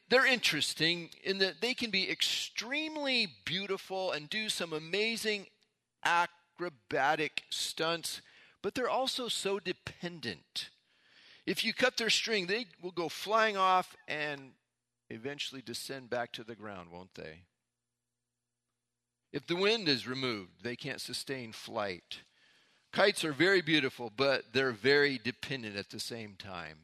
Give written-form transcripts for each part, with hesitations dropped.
they're interesting in that they can be extremely beautiful and do some amazing acrobatic stunts, but they're also so dependent. If you cut their string, they will go flying off and eventually descend back to the ground, won't they? If the wind is removed, they can't sustain flight. Kites are very beautiful, but they're very dependent at the same time.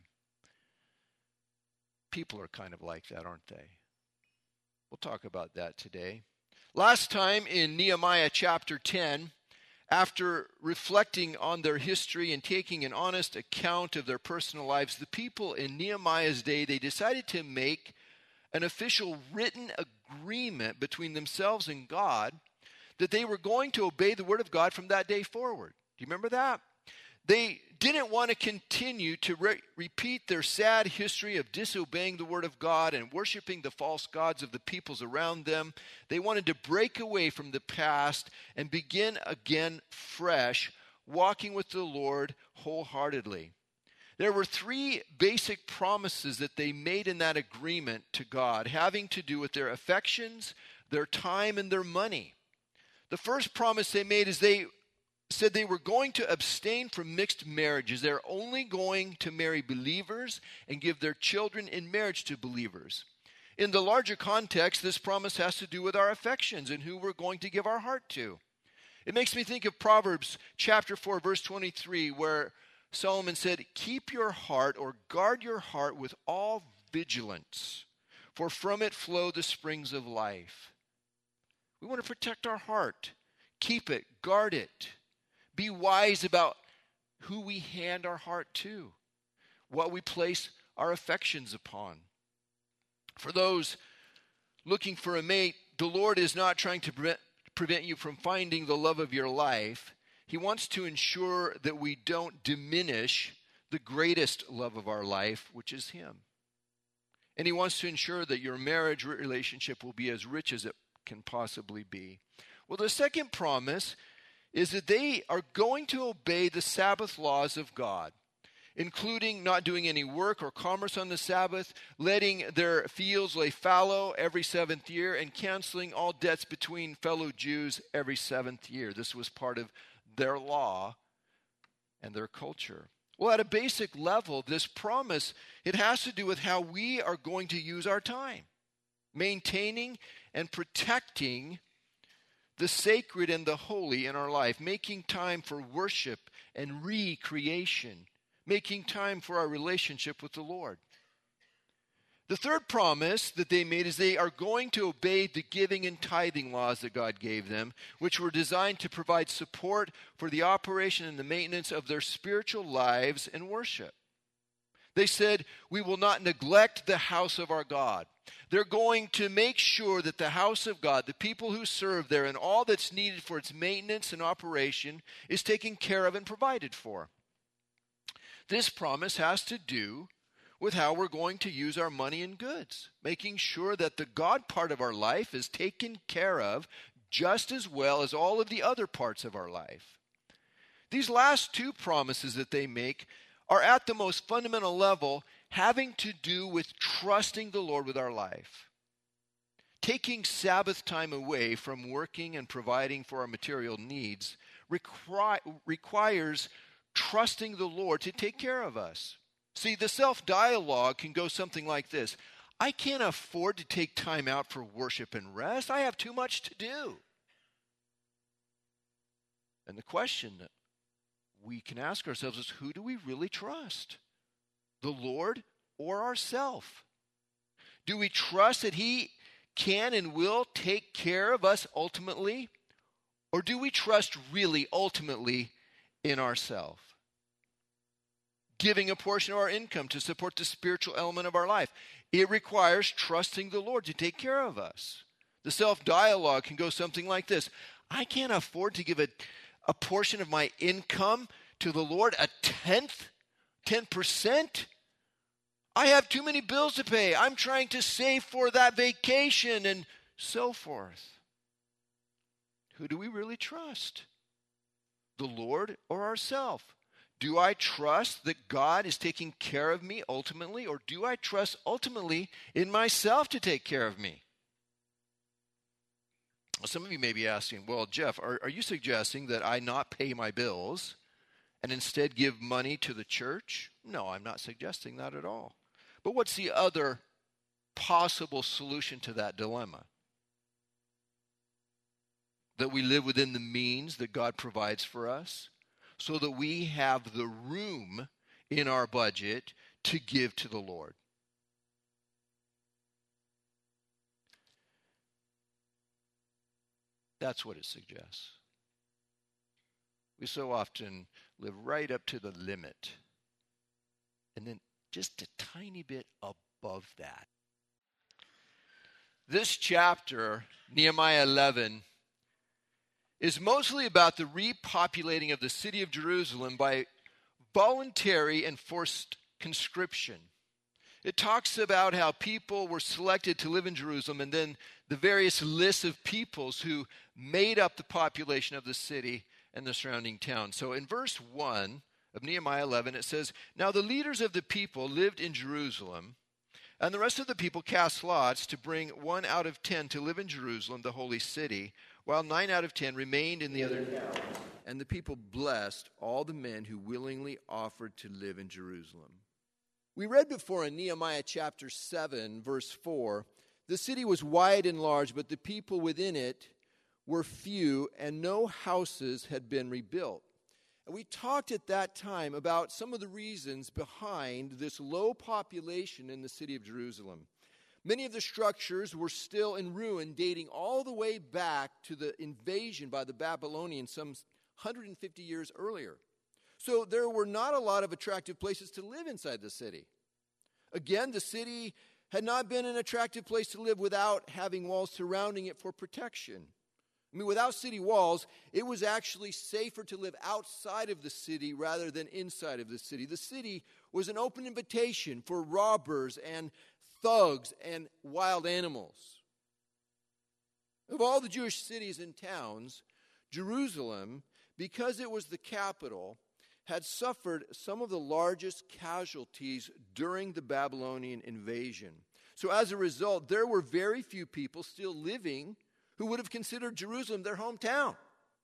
People are kind of like that, aren't they? We'll talk about that today. Last time in Nehemiah chapter 10, after reflecting on their history and taking an honest account of their personal lives, the people in Nehemiah's day, they decided to make an official written agreement between themselves and God that they were going to obey the word of God from that day forward. Do you remember that? They didn't want to continue to repeat their sad history of disobeying the word of God and worshiping the false gods of the peoples around them. They wanted to break away from the past and begin again fresh, walking with the Lord wholeheartedly. There were three basic promises that they made in that agreement to God, having to do with their affections, their time, and their money. The first promise they made is they said they were going to abstain from mixed marriages. They're only going to marry believers and give their children in marriage to believers. In the larger context, this promise has to do with our affections and who we're going to give our heart to. It makes me think of Proverbs chapter 4, verse 23, where Solomon said, "Keep your heart or guard your heart with all vigilance, for from it flow the springs of life." We want to protect our heart. Keep it, guard it. Be wise about who we hand our heart to, what we place our affections upon. For those looking for a mate, the Lord is not trying to prevent you from finding the love of your life. He wants to ensure that we don't diminish the greatest love of our life, which is Him. And He wants to ensure that your marriage relationship will be as rich as it can possibly be. Well, the second promise is that they are going to obey the Sabbath laws of God, including not doing any work or commerce on the Sabbath, letting their fields lay fallow every seventh year, and canceling all debts between fellow Jews every seventh year. This was part of their law and their culture. Well, at a basic level, this promise, it has to do with how we are going to use our time, maintaining and protecting the sacred and the holy in our life, making time for worship and recreation, making time for our relationship with the Lord. The third promise that they made is they are going to obey the giving and tithing laws that God gave them, which were designed to provide support for the operation and the maintenance of their spiritual lives and worship. They said, "We will not neglect the house of our God." They're going to make sure that the house of God, the people who serve there, and all that's needed for its maintenance and operation is taken care of and provided for. This promise has to do with how we're going to use our money and goods, making sure that the God part of our life is taken care of just as well as all of the other parts of our life. These last two promises that they make are at the most fundamental level having to do with trusting the Lord with our life. Taking Sabbath time away from working and providing for our material needs requires trusting the Lord to take care of us. See, the self-dialogue can go something like this: I can't afford to take time out for worship and rest. I have too much to do. And the question that we can ask ourselves is, who do we really trust? The Lord or ourselves? Do we trust that He can and will take care of us ultimately? Or do we trust really ultimately in ourselves? Giving a portion of our income to support the spiritual element of our life, it requires trusting the Lord to take care of us. The self-dialogue can go something like this: I can't afford to give a portion of my income to the Lord, a tenth, 10%. I have too many bills to pay. I'm trying to save for that vacation and so forth. Who do we really trust? The Lord or ourselves? Do I trust that God is taking care of me ultimately, or do I trust ultimately in myself to take care of me? Some of you may be asking, well, Jeff, are you suggesting that I not pay my bills and instead give money to the church? No, I'm not suggesting that at all. But what's the other possible solution to that dilemma? That we live within the means that God provides for us so that we have the room in our budget to give to the Lord. That's what it suggests. We so often live right up to the limit and then just a tiny bit above that. This chapter, Nehemiah 11, is mostly about the repopulating of the city of Jerusalem by voluntary and forced conscription. It talks about how people were selected to live in Jerusalem and then the various lists of peoples who made up the population of the city and the surrounding towns. So in verse 1 of Nehemiah 11, it says, "Now the leaders of the people lived in Jerusalem, and the rest of the people cast lots to bring 1 out of 10 to live in Jerusalem, the holy city, while 9 out of 10 remained in the other towns. And the people blessed all the men who willingly offered to live in Jerusalem." We read before in Nehemiah chapter 7, verse 4, "The city was wide and large, but the people within it were few, and no houses had been rebuilt." And we talked at that time about some of the reasons behind this low population in the city of Jerusalem. Many of the structures were still in ruin, dating all the way back to the invasion by the Babylonians some 150 years earlier. So there were not a lot of attractive places to live inside the city. Again, the city had not been an attractive place to live without having walls surrounding it for protection. I mean, without city walls, it was actually safer to live outside of the city rather than inside of the city. The city was an open invitation for robbers and thugs and wild animals. Of all the Jewish cities and towns, Jerusalem, because it was the capital, had suffered some of the largest casualties during the Babylonian invasion. So as a result, there were very few people still living who would have considered Jerusalem their hometown.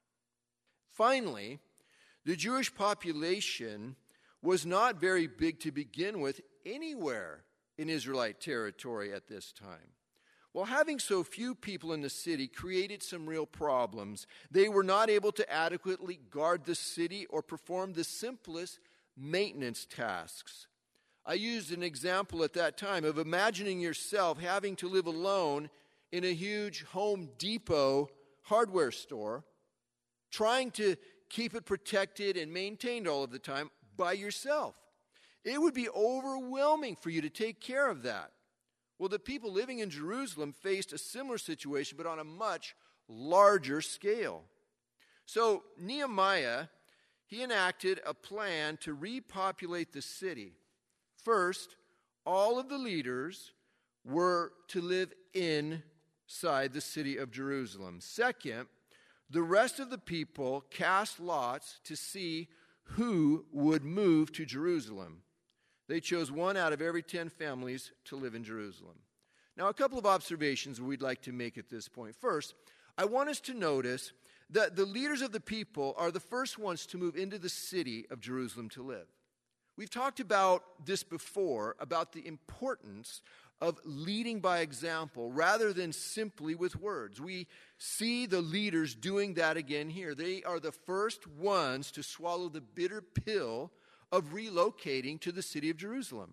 Finally, the Jewish population was not very big to begin with anywhere in Israelite territory at this time. Well, having so few people in the city created some real problems. They were not able to adequately guard the city or perform the simplest maintenance tasks. I used an example at that time of imagining yourself having to live alone in a huge Home Depot hardware store, trying to keep it protected and maintained all of the time by yourself. It would be overwhelming for you to take care of that. Well, the people living in Jerusalem faced a similar situation, but on a much larger scale. So Nehemiah, he enacted a plan to repopulate the city. First, all of the leaders were to live inside the city of Jerusalem. Second, the rest of the people cast lots to see who would move to Jerusalem. They chose 1 out of every 10 families to live in Jerusalem. Now, a couple of observations we'd like to make at this point. First, I want us to notice that the leaders of the people are the first ones to move into the city of Jerusalem to live. We've talked about this before, about the importance of leading by example rather than simply with words. We see the leaders doing that again here. They are the first ones to swallow the bitter pill of relocating to the city of Jerusalem.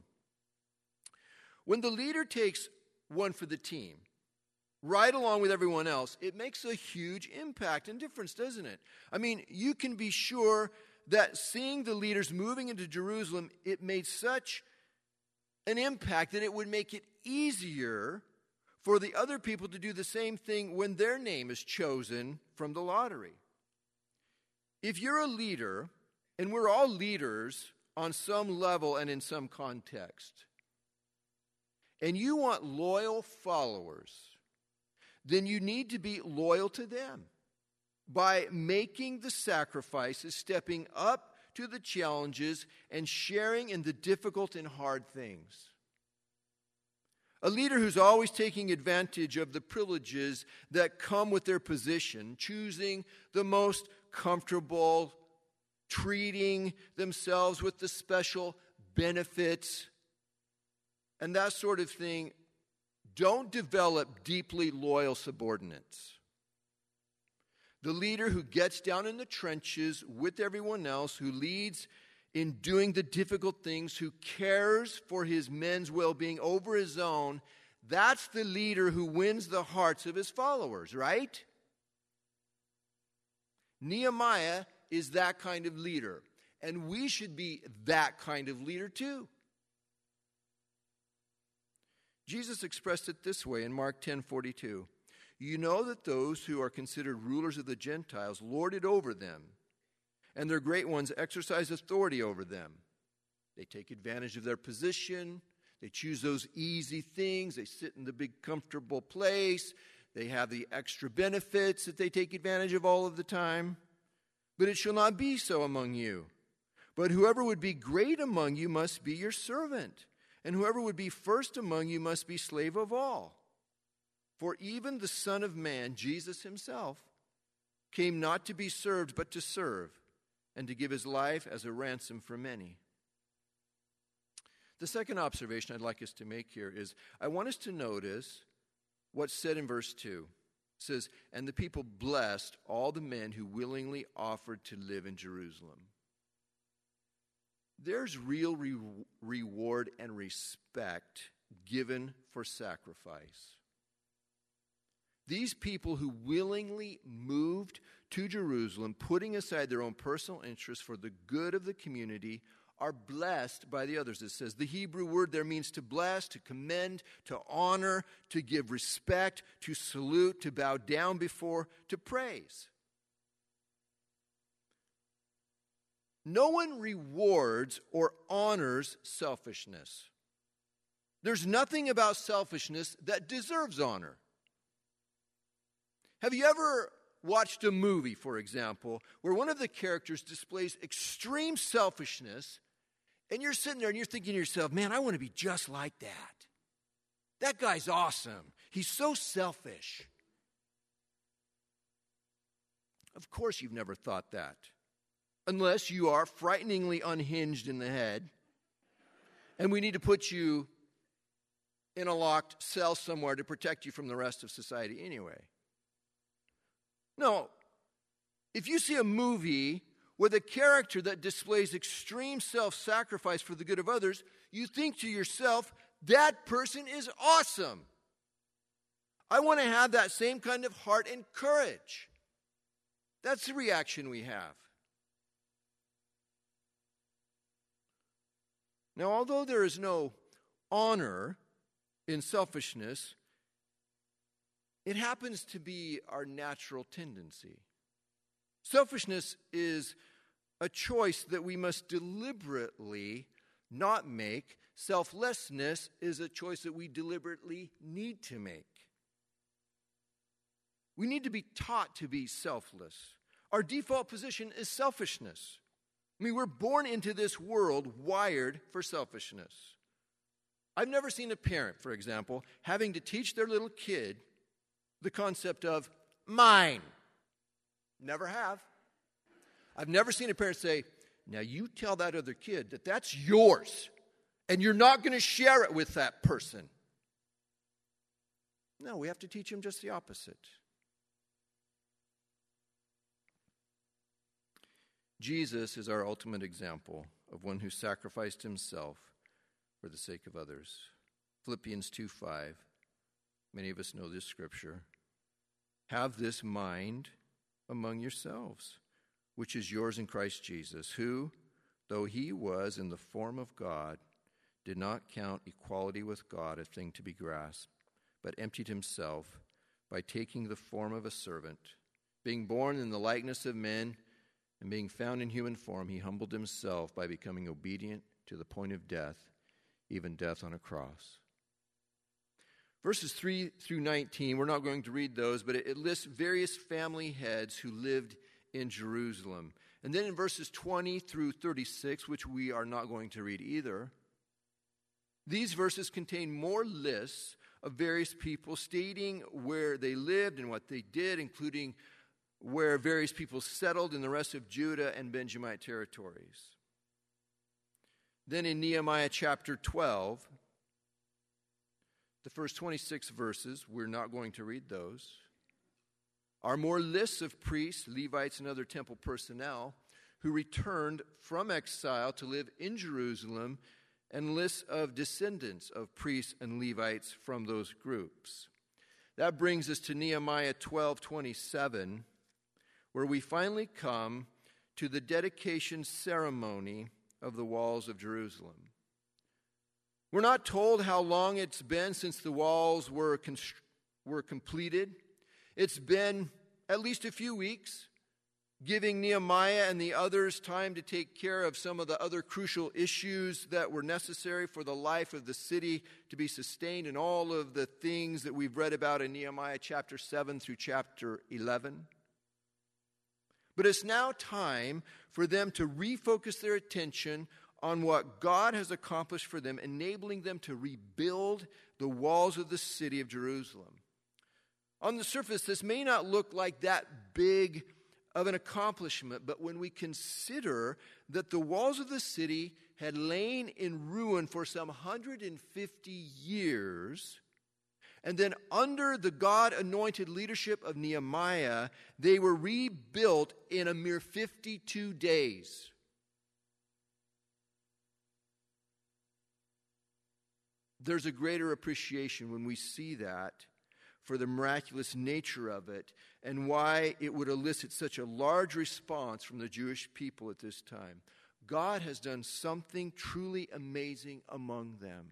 When the leader takes one for the team, right along with everyone else, it makes a huge impact and difference, doesn't it? I mean, you can be sure that seeing the leaders moving into Jerusalem, it made such an impact that it would make it easier for the other people to do the same thing when their name is chosen from the lottery. If you're a leader, and we're all leaders on some level and in some context, and you want loyal followers, then you need to be loyal to them by making the sacrifices, stepping up to the challenges and sharing in the difficult and hard things. A leader who's always taking advantage of the privileges that come with their position, choosing the most comfortable, treating themselves with the special benefits, and that sort of thing, don't develop deeply loyal subordinates. The leader who gets down in the trenches with everyone else, who leads in doing the difficult things, who cares for his men's well-being over his own, that's the leader who wins the hearts of his followers, right? Nehemiah is that kind of leader, and we should be that kind of leader too. Jesus expressed it this way in Mark 10:42. You know that those who are considered rulers of the Gentiles lord it over them, and their great ones exercise authority over them. They take advantage of their position. They choose those easy things. They sit in the big comfortable place. They have the extra benefits that they take advantage of all of the time. But it shall not be so among you. But whoever would be great among you must be your servant, and whoever would be first among you must be slave of all. For even the Son of Man, Jesus himself, came not to be served, but to serve, and to give his life as a ransom for many. The second observation I'd like us to make here is I want us to notice what's said in verse 2. It says, and the people blessed all the men who willingly offered to live in Jerusalem. There's real reward and respect given for sacrifice. These people who willingly moved to Jerusalem, putting aside their own personal interests for the good of the community, are blessed by the others. It says the Hebrew word there means to bless, to commend, to honor, to give respect, to salute, to bow down before, to praise. No one rewards or honors selfishness. There's nothing about selfishness that deserves honor. Have you ever watched a movie, for example, where one of the characters displays extreme selfishness, and you're sitting there and you're thinking to yourself, man, I want to be just like that. That guy's awesome. He's so selfish. Of course you've never thought that, unless you are frighteningly unhinged in the head, and we need to put you in a locked cell somewhere to protect you from the rest of society anyway. No, if you see a movie with a character that displays extreme self-sacrifice for the good of others, you think to yourself, that person is awesome. I want to have that same kind of heart and courage. That's the reaction we have. Now, although there is no honor in selfishness, it happens to be our natural tendency. Selfishness is a choice that we must deliberately not make. Selflessness is a choice that we deliberately need to make. We need to be taught to be selfless. Our default position is selfishness. I mean, we're born into this world wired for selfishness. I've never seen a parent, for example, having to teach their little kid the concept of mine. Never have. I've never seen a parent say, now you tell that other kid that that's yours, and you're not going to share it with that person. No, we have to teach them just the opposite. Jesus is our ultimate example of one who sacrificed himself for the sake of others. Philippians 2:5. Many of us know this scripture. Have this mind among yourselves, which is yours in Christ Jesus, who, though he was in the form of God, did not count equality with God a thing to be grasped, but emptied himself by taking the form of a servant. Being born in the likeness of men and being found in human form, he humbled himself by becoming obedient to the point of death, even death on a cross. Verses 3 through 19, we're not going to read those, but it lists various family heads who lived in Jerusalem. And then in verses 20 through 36, which we are not going to read either, these verses contain more lists of various people stating where they lived and what they did, including where various people settled in the rest of Judah and Benjamite territories. Then in Nehemiah chapter 12, the first 26 verses, we're not going to read those, are more lists of priests, Levites, and other temple personnel who returned from exile to live in Jerusalem, and lists of descendants of priests and Levites from those groups. That brings us to Nehemiah 12:27, where we finally come to the dedication ceremony of the walls of Jerusalem. We're not told how long it's been since the walls were completed. It's been at least a few weeks, giving Nehemiah and the others time to take care of some of the other crucial issues that were necessary for the life of the city to be sustained, and all of the things that we've read about in Nehemiah chapter 7 through chapter 11. But it's now time for them to refocus their attention on what God has accomplished for them, enabling them to rebuild the walls of the city of Jerusalem. On the surface, this may not look like that big of an accomplishment, but when we consider that the walls of the city had lain in ruin for some 150 years, and then under the God-anointed leadership of Nehemiah, they were rebuilt in a mere 52 days. There's a greater appreciation when we see that for the miraculous nature of it and why it would elicit such a large response from the Jewish people at this time. God has done something truly amazing among them.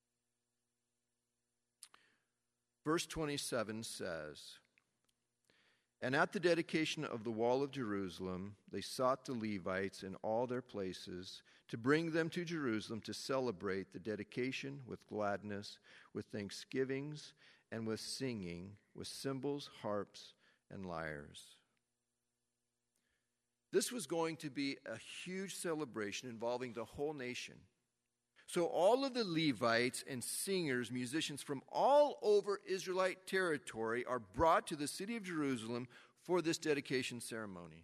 Verse 27 says, "And at the dedication of the wall of Jerusalem, they sought the Levites in all their places to bring them to Jerusalem to celebrate the dedication with gladness, with thanksgivings, and with singing, with cymbals, harps, and lyres." This was going to be a huge celebration involving the whole nation. So all of the Levites and singers, musicians from all over Israelite territory are brought to the city of Jerusalem for this dedication ceremony.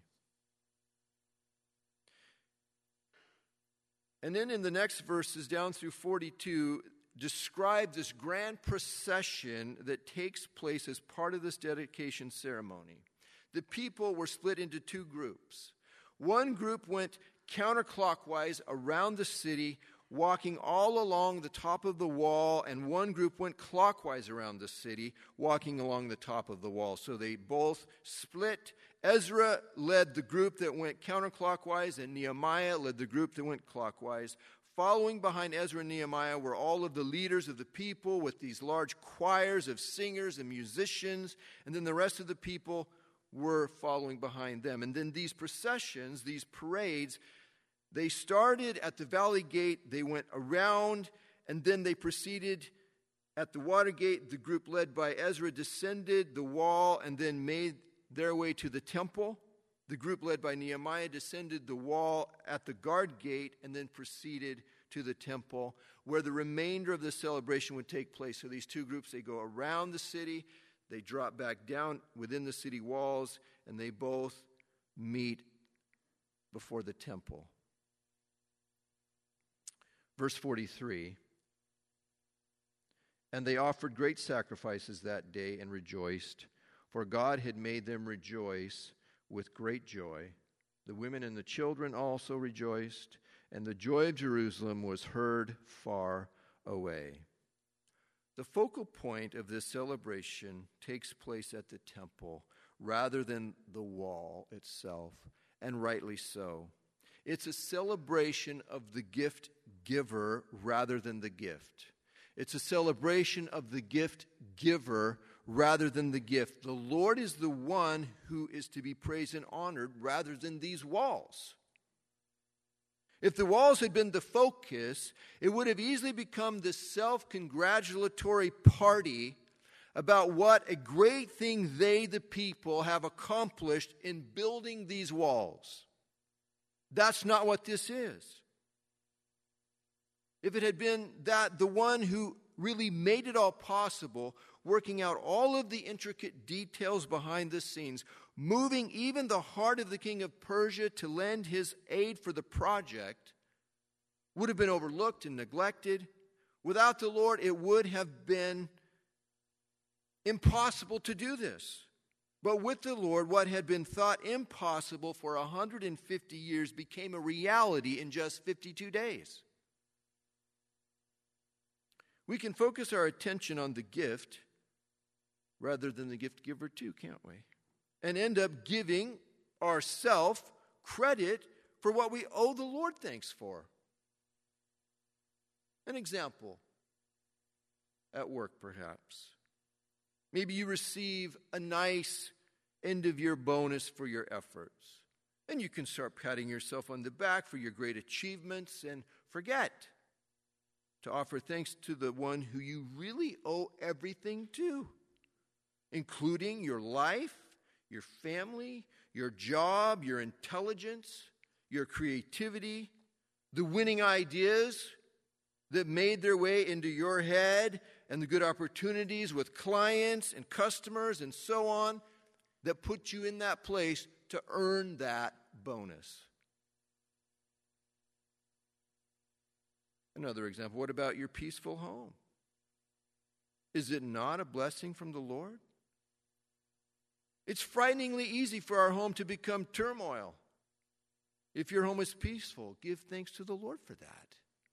And then in the next verses down through 42, describe this grand procession that takes place as part of this dedication ceremony. The people were split into two groups. One group went counterclockwise around the city, walking all along the top of the wall, and one group went clockwise around the city, walking along the top of the wall. So they both split. Ezra led the group that went counterclockwise, and Nehemiah led the group that went clockwise. Following behind Ezra and Nehemiah were all of the leaders of the people with these large choirs of singers and musicians, and then the rest of the people were following behind them. And then these processions, these parades, they started at the Valley Gate, they went around, and then they proceeded at the Water Gate. The group led by Ezra descended the wall and then made their way to the temple. The group led by Nehemiah descended the wall at the Guard Gate and then proceeded to the temple, where the remainder of the celebration would take place. So these two groups, they go around the city, they drop back down within the city walls, and they both meet before the temple. Verse 43, "And they offered great sacrifices that day and rejoiced, for God had made them rejoice with great joy. The women and the children also rejoiced, and the joy of Jerusalem was heard far away." The focal point of this celebration takes place at the temple rather than the wall itself, and rightly so. It's a celebration of the gift giver rather than the gift. It's a celebration of the gift giver rather than the gift. The Lord is the one who is to be praised and honored rather than these walls. If the walls had been the focus, it would have easily become this self-congratulatory party about what a great thing they, the people, have accomplished in building these walls. That's not what this is. If it had been that the one who really made it all possible, working out all of the intricate details behind the scenes, moving even the heart of the king of Persia to lend his aid for the project, would have been overlooked and neglected. Without the Lord, it would have been impossible to do this. But with the Lord, what had been thought impossible for 150 years became a reality in just 52 days. We can focus our attention on the gift rather than the gift giver too, can't we? And end up giving ourselves credit for what we owe the Lord thanks for. An example, at work perhaps. Maybe you receive a nice end-of-year bonus for your efforts. And you can start patting yourself on the back for your great achievements and forget to offer thanks to the one who you really owe everything to, including your life, your family, your job, your intelligence, your creativity, the winning ideas that made their way into your head, and the good opportunities with clients and customers and so on that put you in that place to earn that bonus. Another example, what about your peaceful home? Is it not a blessing from the Lord? It's frighteningly easy for our home to become turmoil. If your home is peaceful, give thanks to the Lord for that.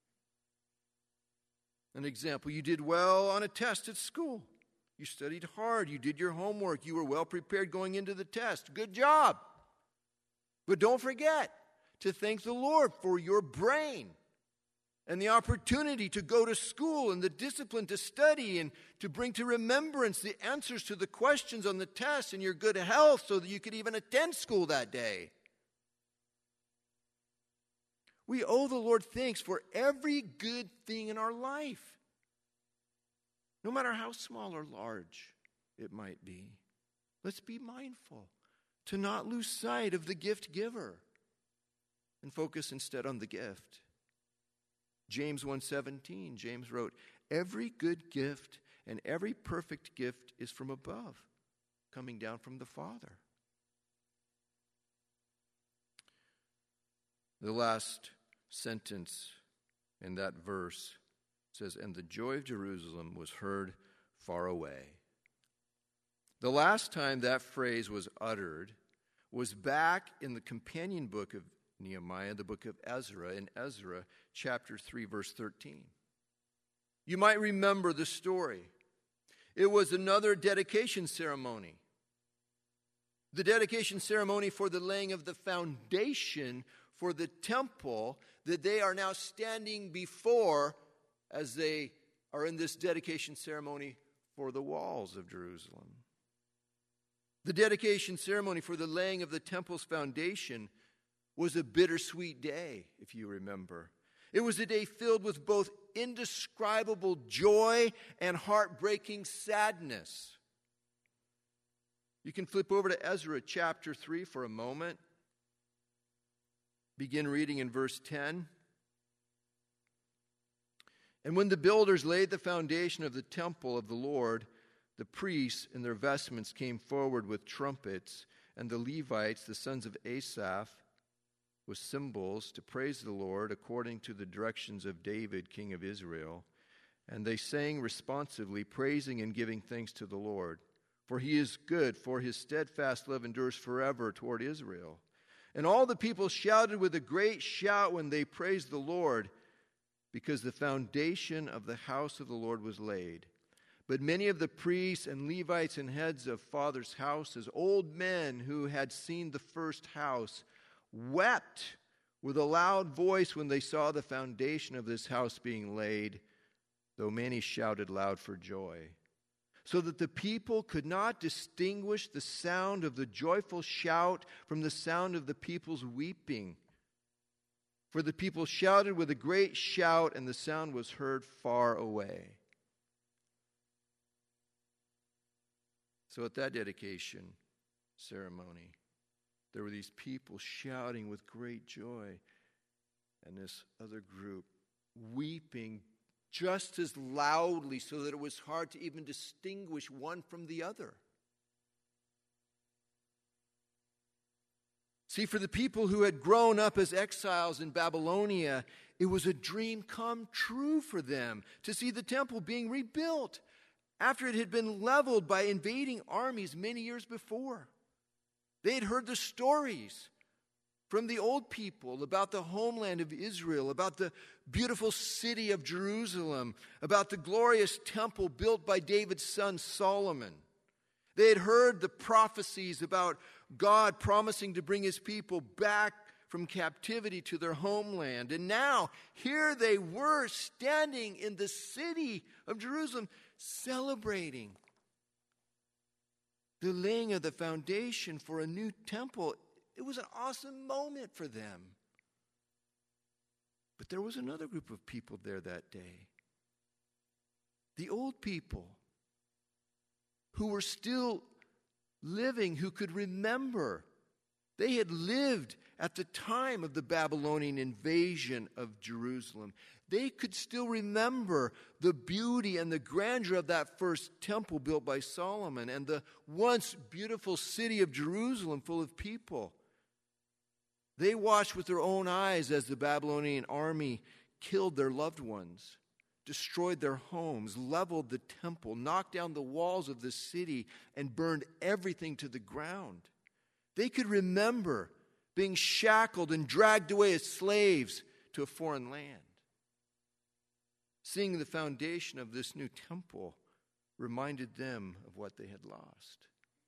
An example, you did well on a test at school. You studied hard. You did your homework. You were well prepared going into the test. Good job. But don't forget to thank the Lord for your brain and the opportunity to go to school and the discipline to study and to bring to remembrance the answers to the questions on the test and your good health so that you could even attend school that day. We owe the Lord thanks for every good thing in our life, no matter how small or large it might be. Let's be mindful to not lose sight of the gift giver and focus instead on the gift. James 1:17, James wrote, "Every good gift and every perfect gift is from above, coming down from the Father." The last sentence in that verse says, "And the joy of Jerusalem was heard far away." The last time that phrase was uttered was back in the companion book of Nehemiah, the book of Ezra, in Ezra chapter 3, verse 13. You might remember the story. It was another dedication ceremony. The dedication ceremony for the laying of the foundation for the temple that they are now standing before as they are in this dedication ceremony for the walls of Jerusalem. The dedication ceremony for the laying of the temple's foundation was a bittersweet day, if you remember. It was a day filled with both indescribable joy and heartbreaking sadness. You can flip over to Ezra chapter 3 for a moment. Begin reading in verse 10. "And when the builders laid the foundation of the temple of the Lord, the priests in their vestments came forward with trumpets, and the Levites, the sons of Asaph, with cymbals to praise the Lord according to the directions of David, king of Israel. And they sang responsively, praising and giving thanks to the Lord. For he is good, for his steadfast love endures forever toward Israel. And all the people shouted with a great shout when they praised the Lord, because the foundation of the house of the Lord was laid. But many of the priests and Levites and heads of fathers' houses, old men who had seen the first house, wept with a loud voice when they saw the foundation of this house being laid, though many shouted loud for joy. So that the people could not distinguish the sound of the joyful shout from the sound of the people's weeping. For the people shouted with a great shout, and the sound was heard far away." So at that dedication ceremony, there were these people shouting with great joy, and this other group weeping just as loudly so that it was hard to even distinguish one from the other. See, for the people who had grown up as exiles in Babylonia, it was a dream come true for them to see the temple being rebuilt after it had been leveled by invading armies many years before. They had heard the stories from the old people about the homeland of Israel, about the beautiful city of Jerusalem, about the glorious temple built by David's son Solomon. They had heard the prophecies about God promising to bring his people back from captivity to their homeland. And now, here they were standing in the city of Jerusalem, celebrating the laying of the foundation for a new temple. It was an awesome moment for them. But there was another group of people there that day. The old people who were still living, who could remember. They had lived at the time of the Babylonian invasion of Jerusalem. They could still remember the beauty and the grandeur of that first temple built by Solomon and the once beautiful city of Jerusalem full of people. They watched with their own eyes as the Babylonian army killed their loved ones, destroyed their homes, leveled the temple, knocked down the walls of the city, and burned everything to the ground. They could remember being shackled and dragged away as slaves to a foreign land. Seeing the foundation of this new temple reminded them of what they had lost.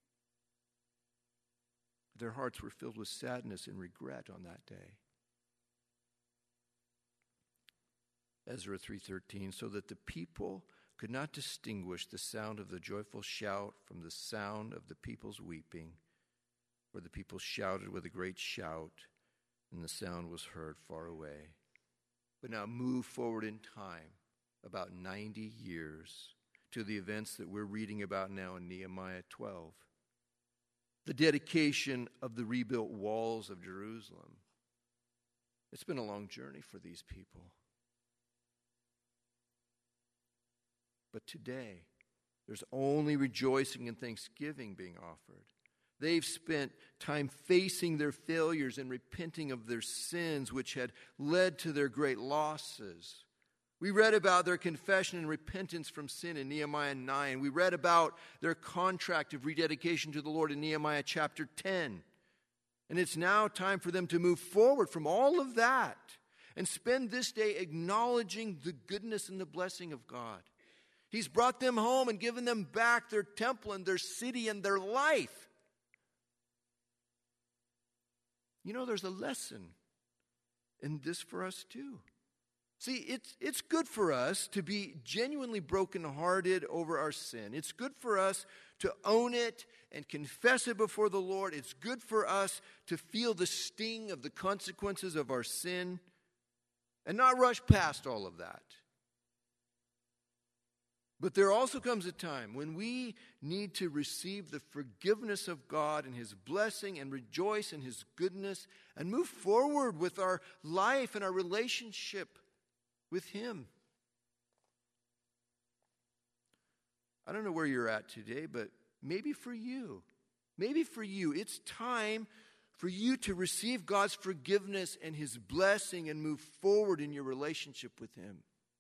Their hearts were filled with sadness and regret on that day. Ezra 3:13, so that the people could not distinguish the sound of the joyful shout from the sound of the people's weeping, for the people shouted with a great shout, and the sound was heard far away. But now move forward in time, about 90 years, to the events that we're reading about now in Nehemiah 12. The dedication of the rebuilt walls of Jerusalem. It's been a long journey for these people. But today, there's only rejoicing and thanksgiving being offered. They've spent time facing their failures and repenting of their sins, which had led to their great losses. We read about their confession and repentance from sin in Nehemiah 9. We read about their contract of rededication to the Lord in Nehemiah chapter 10. And it's now time for them to move forward from all of that and spend this day acknowledging the goodness and the blessing of God. He's brought them home and given them back their temple and their city and their life. You know, there's a lesson in this for us too. See, it's good for us to be genuinely brokenhearted over our sin. It's good for us to own it and confess it before the Lord. It's good for us to feel the sting of the consequences of our sin and not rush past all of that. But there also comes a time when we need to receive the forgiveness of God and His blessing and rejoice in His goodness and move forward with our life and our relationship with Him. I don't know where you're at today, but maybe for you, it's time for you to receive God's forgiveness and His blessing and move forward in your relationship with Him.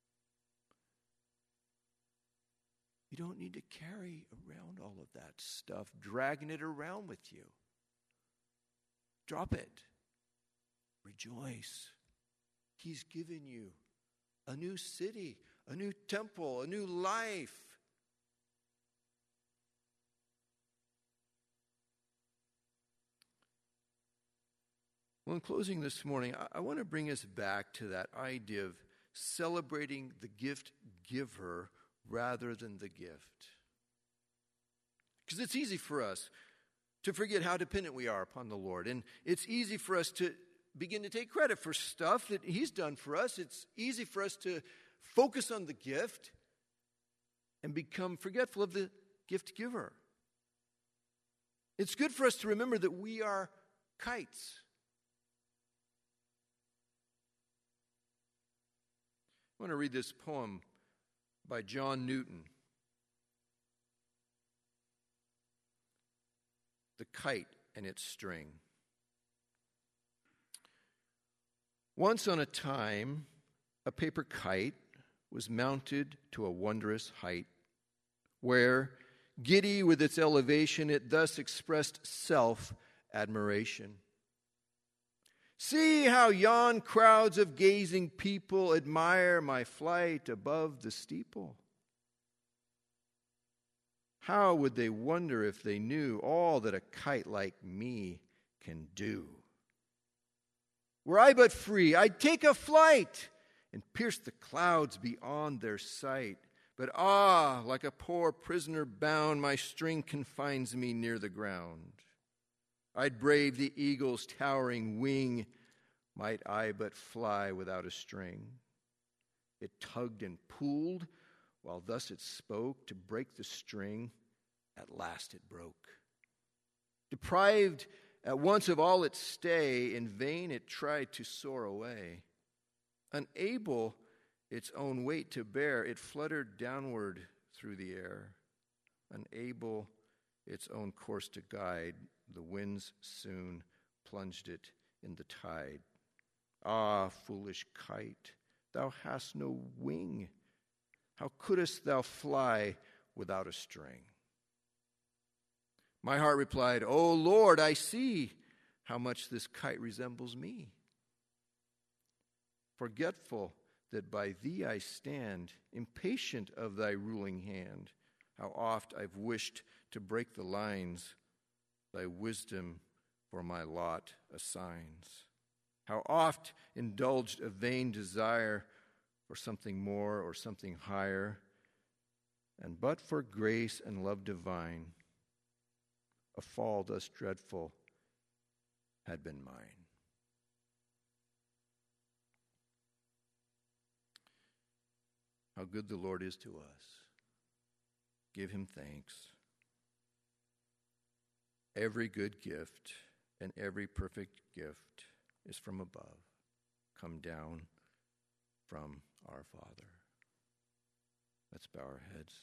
You don't need to carry around all of that stuff, dragging it around with you. Drop it. Rejoice. He's given you a new city, a new temple, a new life. Well, in closing this morning, I want to bring us back to that idea of celebrating the gift giver rather than the gift. Because it's easy for us to forget how dependent we are upon the Lord. And it's easy for us to begin to take credit for stuff that He's done for us. It's easy for us to focus on the gift and become forgetful of the gift giver. It's good for us to remember that we are kites. I want to read this poem by John Newton. The Kite and Its String. Once on a time, a paper kite was mounted to a wondrous height, where, giddy with its elevation, it thus expressed self-admiration. See how yon crowds of gazing people admire my flight above the steeple. How would they wonder if they knew all that a kite like me can do? Were I but free, I'd take a flight and pierce the clouds beyond their sight. But like a poor prisoner bound, my string confines me near the ground. I'd brave the eagle's towering wing, might I but fly without a string. It tugged and pulled, while thus it spoke to break the string. At last it broke. Deprived at once of all its stay, in vain it tried to soar away. Unable its own weight to bear, it fluttered downward through the air. Unable its own course to guide, the winds soon plunged it in the tide. Ah, foolish kite, thou hast no wing. How couldst thou fly without a string? My heart replied, O Lord, I see how much this kite resembles me. Forgetful that by thee I stand, impatient of thy ruling hand, how oft I've wished to break the lines thy wisdom for my lot assigns. How oft indulged a vain desire for something more or something higher, and but for grace and love divine, a fall thus dreadful had been mine. How good the Lord is to us. Give him thanks. Every good gift and every perfect gift is from above, come down from our Father. Let's bow our heads.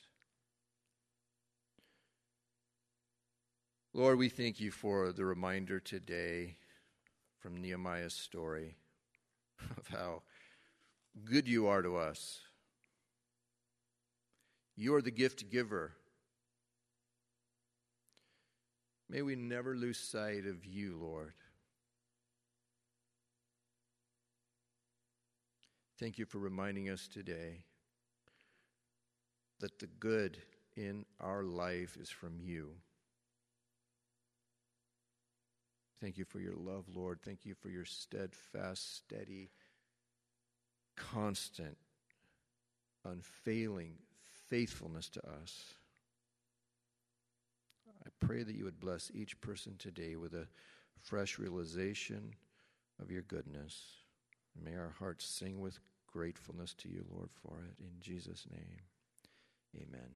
Lord, we thank you for the reminder today from Nehemiah's story of how good you are to us. You are the gift giver. May we never lose sight of you, Lord. Thank you for reminding us today that the good in our life is from you. Thank you for your love, Lord. Thank you for your steadfast, steady, constant, unfailing faithfulness to us. I pray that you would bless each person today with a fresh realization of your goodness. May our hearts sing with gratefulness to you, Lord, for it. In Jesus' name, amen.